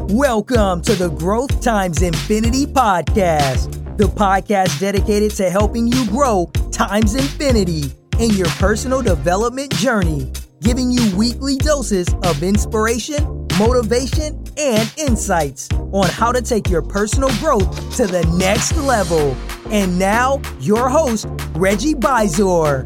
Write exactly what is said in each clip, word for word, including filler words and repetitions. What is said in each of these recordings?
Welcome to the Growth Times Infinity podcast, the podcast dedicated to helping you grow times infinity in your personal development journey, giving you weekly doses of inspiration, motivation, and insights on how to take your personal growth to the next level. And now, your host, Reggie Bizor.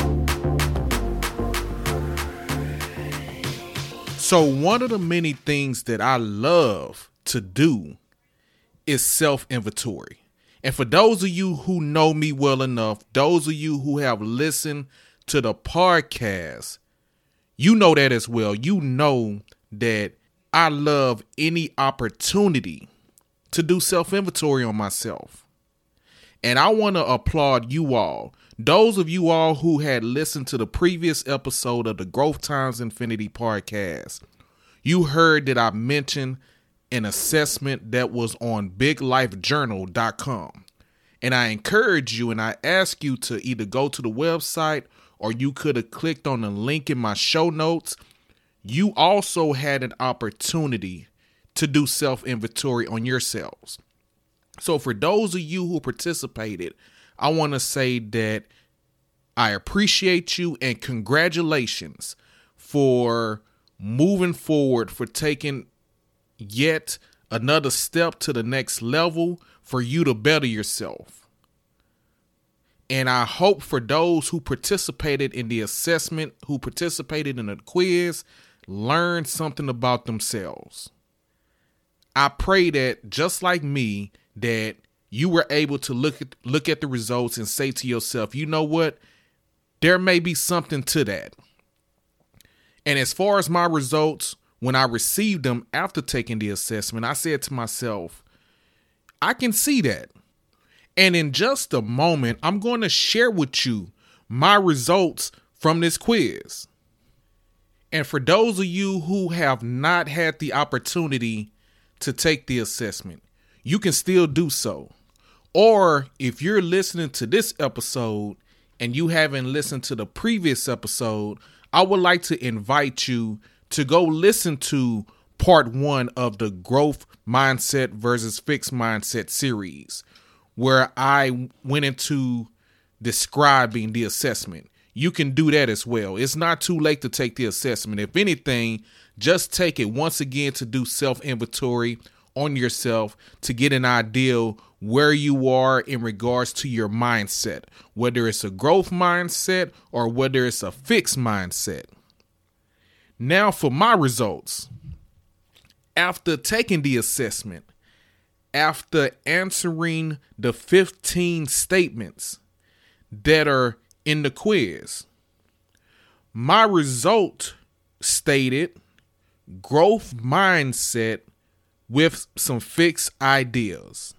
So one of the many things that I love to do is self-inventory. And for those of you who know me well enough, those of you who have listened to the podcast, you know that as well. You know that I love any opportunity to do self-inventory on myself. And I want to applaud you all. Those of you all who had listened to the previous episode of the Growth Times Infinity podcast, you heard that I mentioned an assessment that was on big life journal dot com. And I encourage you and I ask you to either go to the website or you could have clicked on the link in my show notes. You also had an opportunity to do self-inventory on yourselves. So for those of you who participated, I want to say that I appreciate you and congratulations for moving forward, for taking yet another step to the next level for you to better yourself. And I hope for those who participated in the assessment, who participated in the quiz, learned something about themselves. I pray that just like me, that you were able to look at look at the results and say to yourself, you know what? There may be something to that. And as far as my results, when I received them after taking the assessment, I said to myself, I can see that. And in just a moment, I'm going to share with you my results from this quiz. And for those of you who have not had the opportunity to take the assessment, you can still do so. Or if you're listening to this episode and you haven't listened to the previous episode, I would like to invite you to go listen to part one of the Growth Mindset versus Fixed Mindset series, where I went into describing the assessment. You can do that as well. It's not too late to take the assessment. If anything, just take it once again to do self-inventory on yourself to get an idea where you are in regards to your mindset, whether it's a growth mindset or whether it's a fixed mindset. Now for my results. After taking the assessment, after answering the fifteen statements that are in the quiz, my result stated growth mindset with some fixed ideas.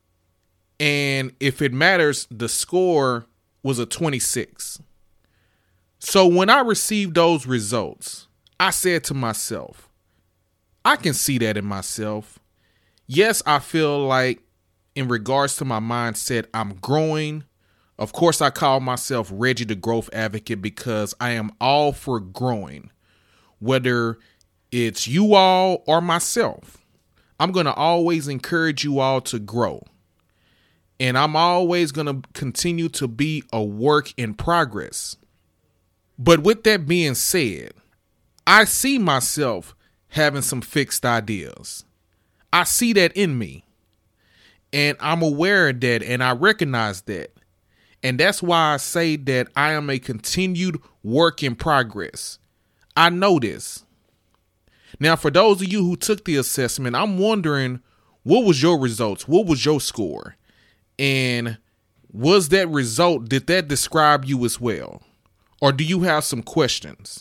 And if it matters, the score was a twenty-six. So when I received those results, I said to myself, I can see that in myself. Yes, I feel like in regards to my mindset, I'm growing. Of course, I call myself Reggie the Growth Advocate because I am all for growing, whether it's you all or myself. I'm going to always encourage you all to grow. And I'm always going to continue to be a work in progress. But with that being said, I see myself having some fixed ideas. I see that in me. And I'm aware of that and I recognize that. And that's why I say that I am a continued work in progress. I know this. Now, for those of you who took the assessment, I'm wondering, what was your results? What was your score? And was that result, did that describe you as well? Or do you have some questions?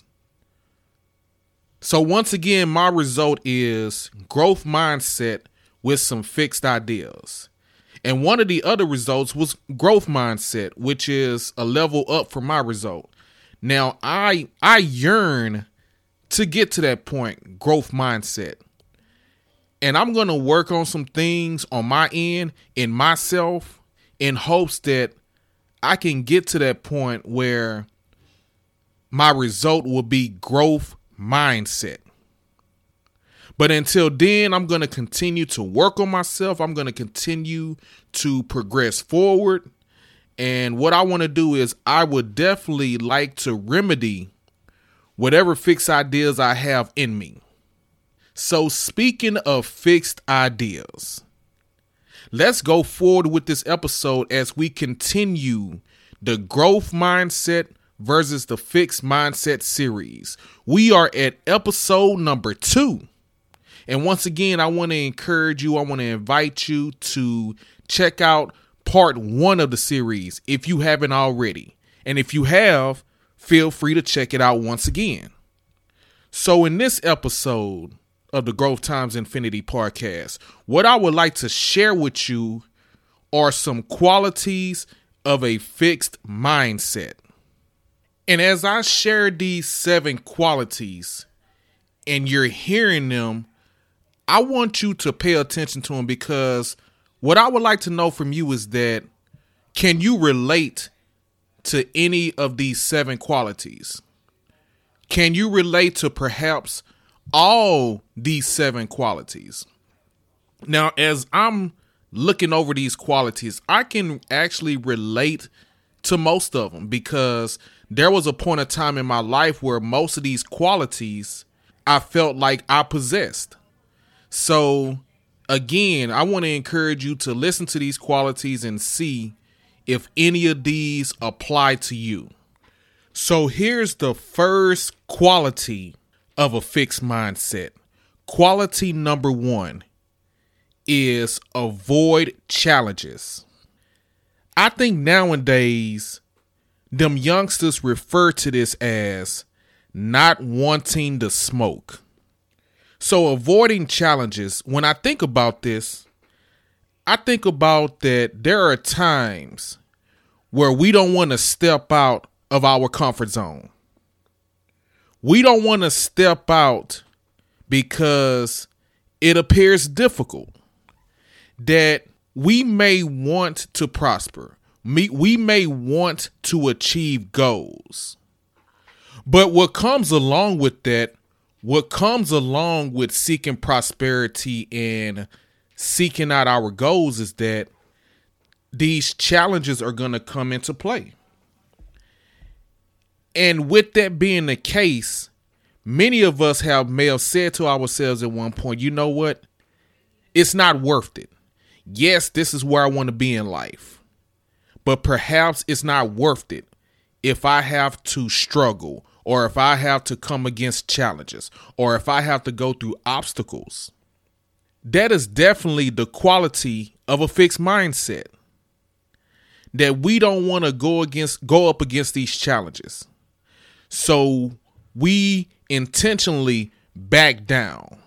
So once again, my result is growth mindset with some fixed ideas. And one of the other results was growth mindset, which is a level up from my result. Now, I I yearn to get to that point, growth mindset. And I'm going to work on some things on my end in myself in hopes that I can get to that point where my result will be growth mindset. But until then, I'm going to continue to work on myself. I'm going to continue to progress forward. And what I want to do is I would definitely like to remedy whatever fixed ideas I have in me. So speaking of fixed ideas, let's go forward with this episode as we continue the growth mindset versus the fixed mindset series. We are at episode number two. And once again, I want to encourage you, I want to invite you to check out part one of the series if you haven't already. And if you have, feel free to check it out once again. So in this episode of the Growth Times Infinity podcast, what I would like to share with you are some qualities of a fixed mindset. And as I share these seven qualities and you're hearing them, I want you to pay attention to them, because what I would like to know from you is that, can you relate to any of these seven qualities? Can you relate to perhaps all these seven qualities? Now, as I'm looking over these qualities, I can actually relate to most of them, because there was a point of time in my life where most of these qualities I felt like I possessed. So again, I want to encourage you to listen to these qualities and see if any of these apply to you. So here's the first quality of a fixed mindset. Quality number one is avoid challenges. I think nowadays, them youngsters refer to this as not wanting to smoke. So avoiding challenges, when I think about this, I think about that there are times where we don't want to step out of our comfort zone. We don't want to step out because it appears difficult. That we may want to prosper. We may want to achieve goals. But what comes along with that, what comes along with seeking prosperity and seeking out our goals, is that these challenges are going to come into play. And with that being the case, many of us have may have said to ourselves at one point, you know what? It's not worth it. Yes, this is where I want to be in life, but perhaps it's not worth it if I have to struggle, or if I have to come against challenges, or if I have to go through obstacles. That is definitely the quality of a fixed mindset. That we don't want to go against, go up against these challenges. So we intentionally back down.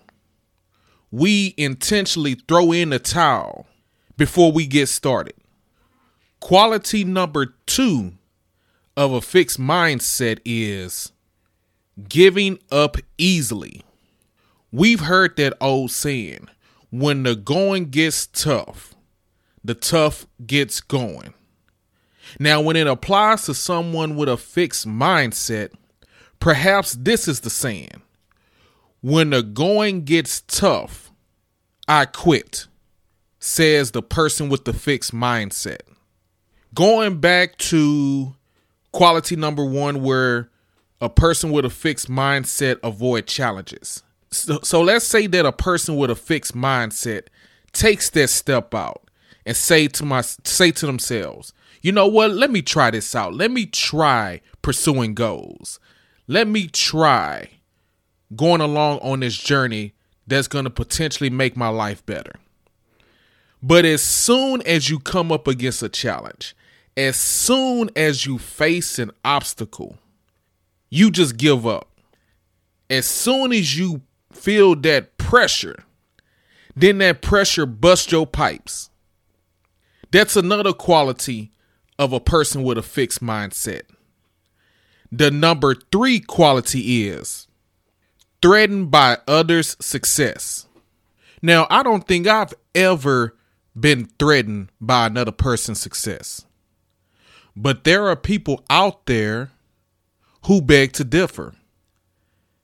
We intentionally throw in the towel before we get started. Quality number two of a fixed mindset is giving up easily. We've heard that old saying, when the going gets tough, the tough gets going. Now, when it applies to someone with a fixed mindset, perhaps this is the saying, when the going gets tough, I quit, says the person with the fixed mindset. Going back to quality number one, where a person with a fixed mindset avoid challenges. So, so let's say that a person with a fixed mindset takes that step out and say to my say to themselves, you know what? Let me try this out. Let me try pursuing goals. Let me try going along on this journey that's going to potentially make my life better. But as soon as you come up against a challenge, as soon as you face an obstacle, you just give up. As soon as you feel that pressure, then that pressure busts your pipes. That's another quality of a person with a fixed mindset. The number three quality is threatened by others' success. Now, I don't think I've ever been threatened by another person's success. But there are people out there who beg to differ.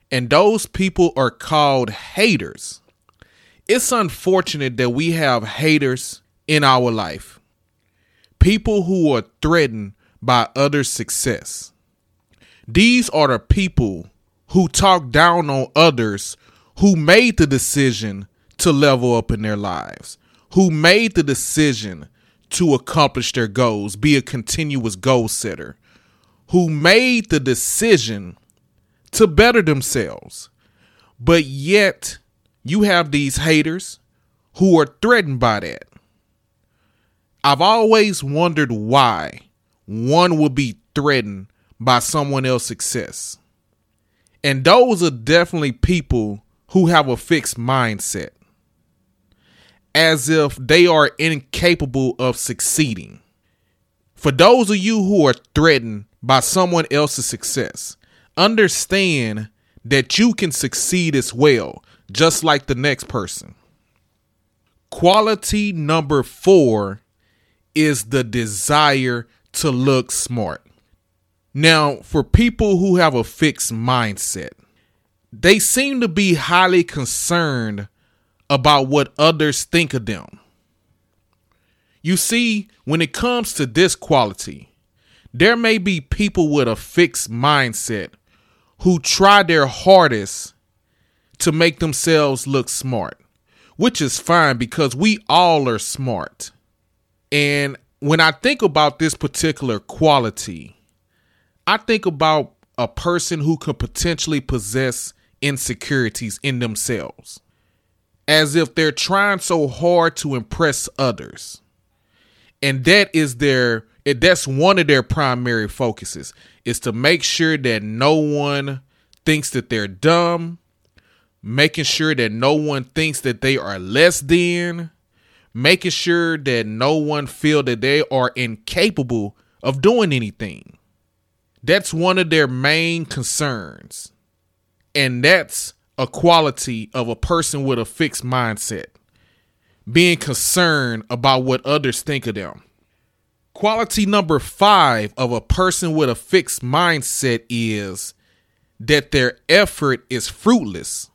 And those people are called haters. It's unfortunate that we have haters in our life. People who are threatened by others' success. These are the people who talk down on others who made the decision to level up in their lives, who made the decision to accomplish their goals, be a continuous goal setter, who made the decision to better themselves. But yet you have these haters who are threatened by that. I've always wondered why one would be threatened by someone else's success. And those are definitely people who have a fixed mindset, as if they are incapable of succeeding. For those of you who are threatened by someone else's success, understand that you can succeed as well, just like the next person. Quality number four is the desire to look smart. Now, for people who have a fixed mindset, they seem to be highly concerned about what others think of them. You see, when it comes to this quality, there may be people with a fixed mindset who try their hardest to make themselves look smart, which is fine because we all are smart. And when I think about this particular quality, I think about a person who could potentially possess insecurities in themselves, as if they're trying so hard to impress others. And that is their, that's one of their primary focuses, is to make sure that no one thinks that they're dumb, making sure that no one thinks that they are less than, making sure that no one feel that they are incapable of doing anything. That's one of their main concerns. And that's a quality of a person with a fixed mindset, being concerned about what others think of them. Quality number five of a person with a fixed mindset is that their effort is fruitless.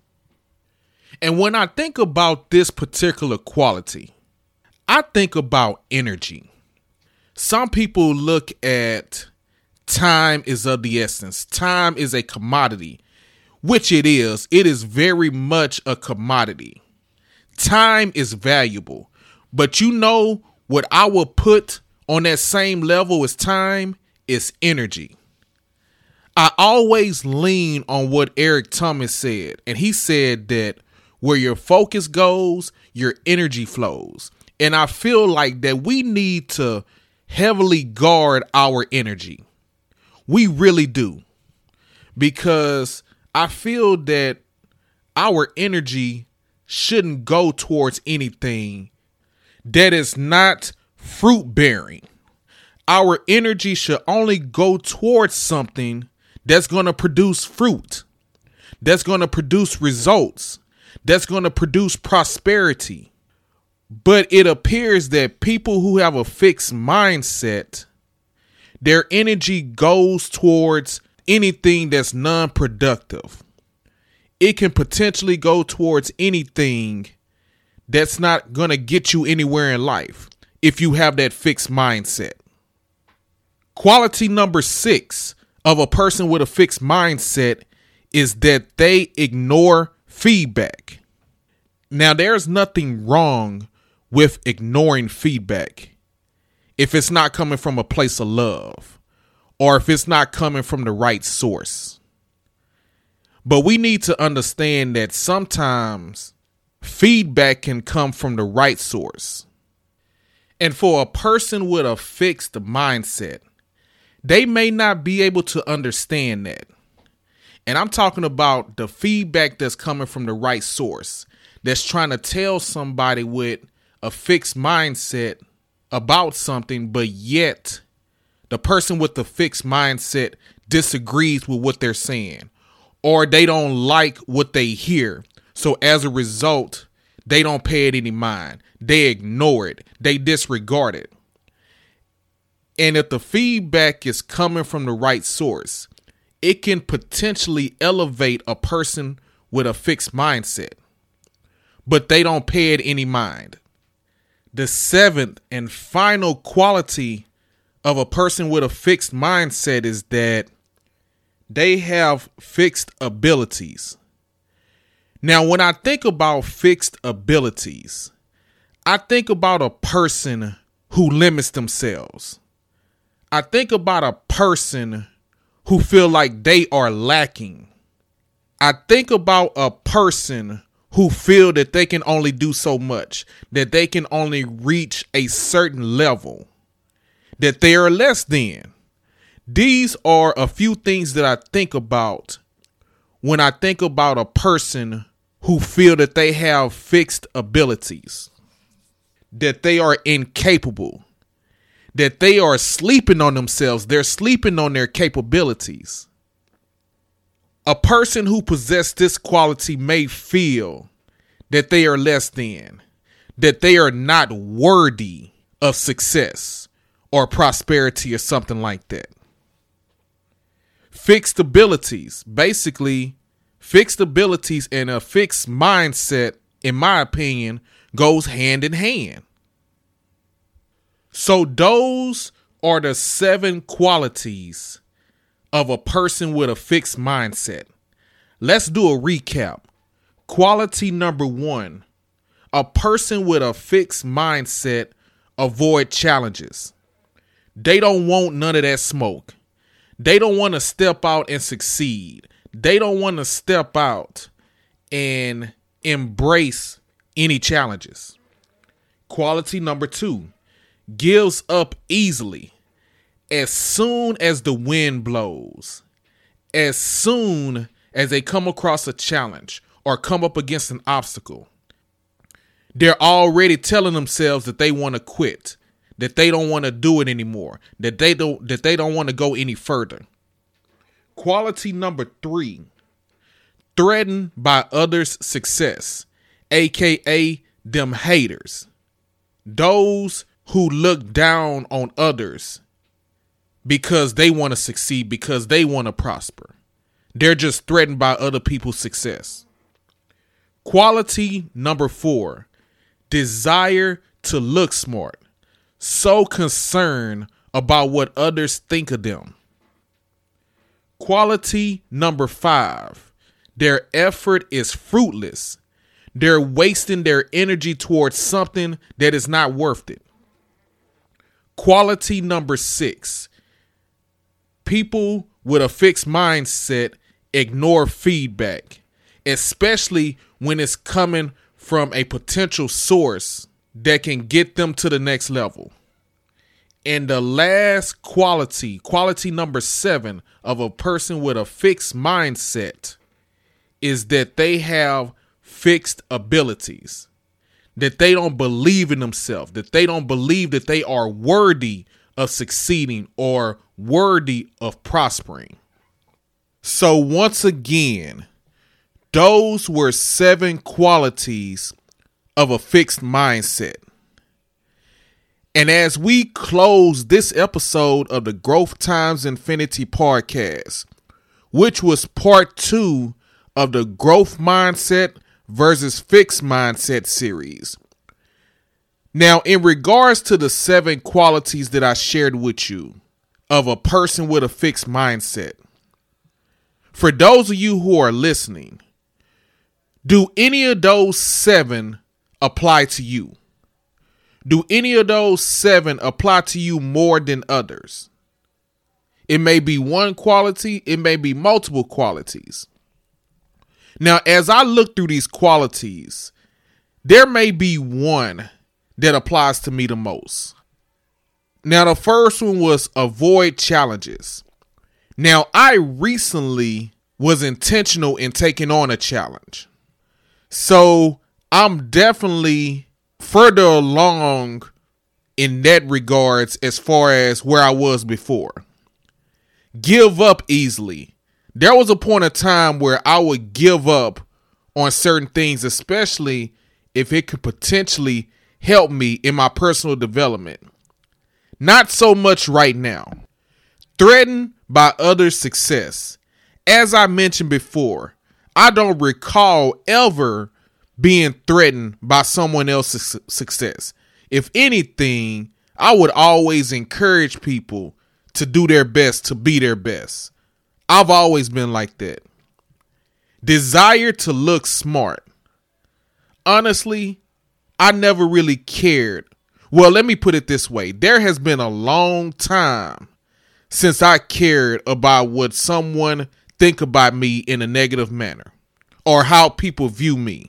And when I think about this particular quality, I think about energy. Some people look at time is of the essence. Time is a commodity, which it is. It is very much a commodity. Time is valuable, but you know what I will put on that same level as time is energy. I always lean on what Eric Thomas said, and he said that where your focus goes, your energy flows. And I feel like that we need to heavily guard our energy. We really do. Because I feel that our energy shouldn't go towards anything that is not fruit bearing. Our energy should only go towards something that's going to produce fruit, that's going to produce results, that's going to produce prosperity. But it appears that people who have a fixed mindset, their energy goes towards anything that's non-productive. It can potentially go towards anything that's not going to get you anywhere in life if you have that fixed mindset. Quality number six of a person with a fixed mindset is that they ignore feedback. Now, there's nothing wrong with ignoring feedback if it's not coming from a place of love or if it's not coming from the right source. But we need to understand that sometimes feedback can come from the right source. And for a person with a fixed mindset, they may not be able to understand that. And I'm talking about the feedback that's coming from the right source, that's trying to tell somebody with a fixed mindset about something, but yet the person with the fixed mindset disagrees with what they're saying, or they don't like what they hear. So as a result, they don't pay it any mind. They ignore it. They disregard it. And if the feedback is coming from the right source, it can potentially elevate a person with a fixed mindset, but they don't pay it any mind. The seventh and final quality of a person with a fixed mindset is that they have fixed abilities. Now, when I think about fixed abilities, I think about a person who limits themselves. I think about a person who feel like they are lacking. I think about a person who feel that they can only do so much, that they can only reach a certain level, that they are less than. These are a few things that I think about when I think about a person who feel that they have fixed abilities, that they are incapable, that they are sleeping on themselves. They're sleeping on their capabilities. A person who possesses this quality may feel that they are less than, that they are not worthy of success or prosperity or something like that. Fixed abilities, basically fixed abilities and a fixed mindset, in my opinion, goes hand in hand. So those are the seven qualities of a person with a fixed mindset. Let's do a recap. Quality number one, a person with a fixed mindset avoid challenges. They don't want none of that smoke. They don't want to step out and succeed. They don't want to step out and embrace any challenges. Quality number two, gives up easily. As soon as the wind blows, as soon as they come across a challenge or come up against an obstacle, they're already telling themselves that they want to quit, that they don't want to do it anymore, that they don't that they don't want to go any further. Quality number three, threatened by others' success, aka them haters, those who look down on others because they want to succeed, because they want to prosper. They're just threatened by other people's success. Quality number four, desire to look smart, so concerned about what others think of them. Quality number five, their effort is fruitless. They're wasting their energy towards something that is not worth it. Quality number six, people with a fixed mindset ignore feedback, especially when it's coming from a potential source that can get them to the next level. And the last quality, quality number seven of a person with a fixed mindset is that they have fixed abilities, that they don't believe in themselves, that they don't believe that they are worthy of succeeding or worthy of prospering. So once again, those were seven qualities of a fixed mindset. And as we close this episode of the Growth Times Infinity podcast, which was part two of the growth mindset versus fixed mindset series. Now, in regards to the seven qualities that I shared with you of a person with a fixed mindset, for those of you who are listening, do any of those seven apply to you? Do any of those seven apply to you more than others? It may be one quality, it may be multiple qualities. Now, as I look through these qualities, there may be one that applies to me the most. Now, the first one was avoid challenges. Now, I recently was intentional in taking on a challenge. So I'm definitely further along in that regards as far as where I was before. Give up easily. There was a point of time where I would give up on certain things, especially if it could potentially help me in my personal development. Not so much right now. Threatened by others' success, As I mentioned before, I don't recall ever being threatened by someone else's su- success. If anything, I would always encourage people to do their best, to be their best. I've always been like that. Desire to look smart. Honestly, I never really cared. Well, let me put it this way. There has been a long time since I cared about what someone think about me in a negative manner or how people view me.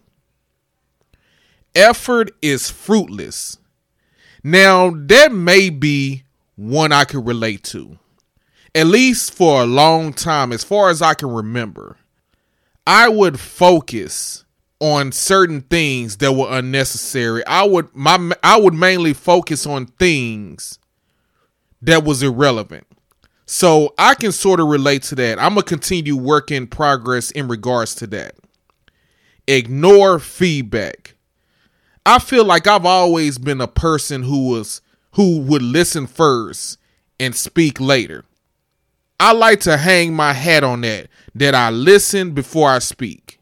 Effort is fruitless. Now, that may be one I could relate to. At least for a long time, as far as I can remember, I would focus on certain things that were unnecessary. I would my I would mainly focus on things that was irrelevant. So I can sort of relate to that. I'm going to continue work in progress in regards to that. Ignore feedback. I feel like I've always been a person who was who would listen first and speak later. I like to hang my hat on that, that I listen before I speak.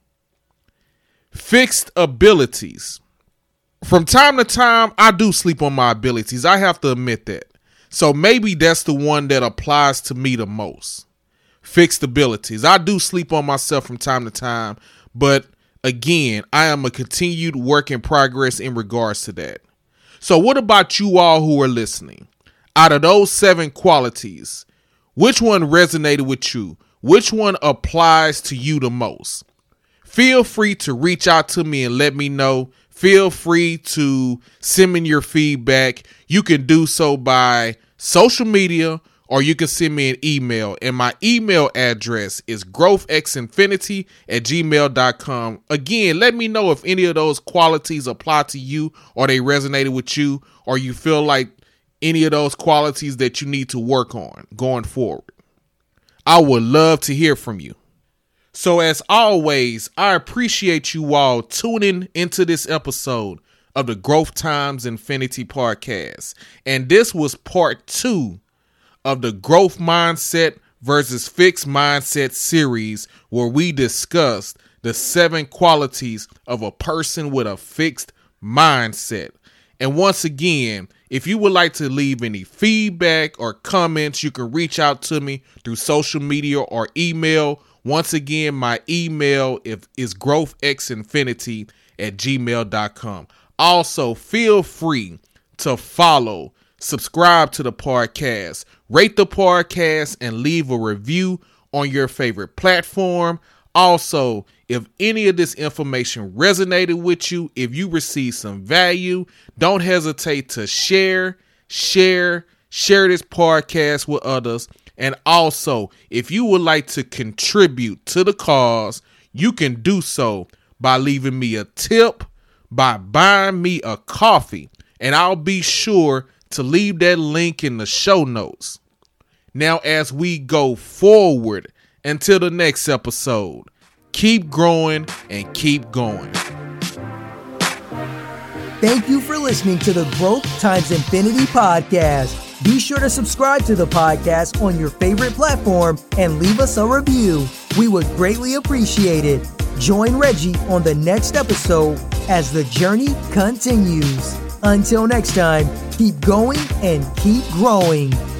Fixed abilities. From time to time, I do sleep on my abilities. I have to admit that. So maybe that's the one that applies to me the most. Fixed abilities. I do sleep on myself from time to time, but again, I am a continued work in progress in regards to that. So what about you all who are listening? Out of those seven qualities, which one resonated with you? Which one applies to you the most? Feel free to reach out to me and let me know. Feel free to send me your feedback. You can do so by social media or you can send me an email. And my email address is growthxinfinity at gmail dot com. Again, let me know if any of those qualities apply to you or they resonated with you or you feel like any of those qualities that you need to work on going forward. I would love to hear from you. So as always, I appreciate you all tuning into this episode of the Growth Times Infinity podcast. And this was part two of the Growth Mindset versus Fixed Mindset series, where we discussed the seven qualities of a person with a fixed mindset. And once again, if you would like to leave any feedback or comments, you can reach out to me through social media or email. Once again, my email is growthxinfinity at gmail dot com. Also, feel free to follow, subscribe to the podcast, rate the podcast, and leave a review on your favorite platform. Also, if any of this information resonated with you, if you received some value, don't hesitate to share, share, share this podcast with others. And also, if you would like to contribute to the cause, you can do so by leaving me a tip, by buying me a coffee, and I'll be sure to leave that link in the show notes. Now, as we go forward until the next episode, keep growing and keep going. Thank you for listening to the Growth Times Infinity podcast. Be sure to subscribe to the podcast on your favorite platform and leave us a review. We would greatly appreciate it. Join Reggie on the next episode as the journey continues. Until next time, keep going and keep growing.